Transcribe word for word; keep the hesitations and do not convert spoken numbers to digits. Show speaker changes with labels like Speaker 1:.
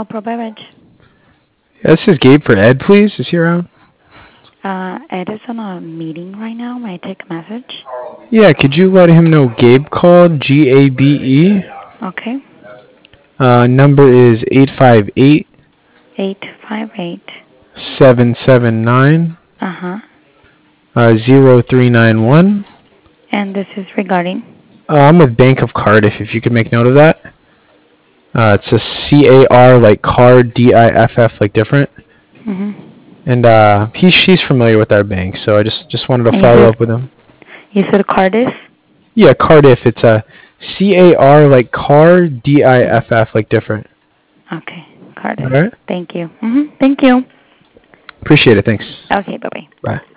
Speaker 1: Pro Beverage.
Speaker 2: Yeah, this is Gabe for Ed, please. Is he around?
Speaker 1: Uh, Ed is on a meeting right now. May I take a message?
Speaker 2: Yeah, could you let him know Gabe called? G A B E.
Speaker 1: Okay.
Speaker 2: Uh, number is eight five eight,
Speaker 1: eight five eight.
Speaker 2: seven seven nine,
Speaker 1: Uh-huh.
Speaker 2: uh, zero three nine one.
Speaker 1: And this is regarding?
Speaker 2: Uh, I'm with Bank of Cardiff, if you could make note of that. Uh, it's a C A R like car, D I F F like different.
Speaker 1: Mm-hmm.
Speaker 2: And uh, he, she's familiar with our bank, so I just, just wanted to
Speaker 1: And you
Speaker 2: follow
Speaker 1: said,
Speaker 2: up with him.
Speaker 1: you said Cardiff?
Speaker 2: Yeah, Cardiff. It's a C A R like car, D I F F like different.
Speaker 1: Okay, Cardiff.
Speaker 2: All right.
Speaker 1: Thank you. Mm-hmm. Thank you.
Speaker 2: Appreciate it. Thanks.
Speaker 1: Okay, bye-bye.
Speaker 2: Bye.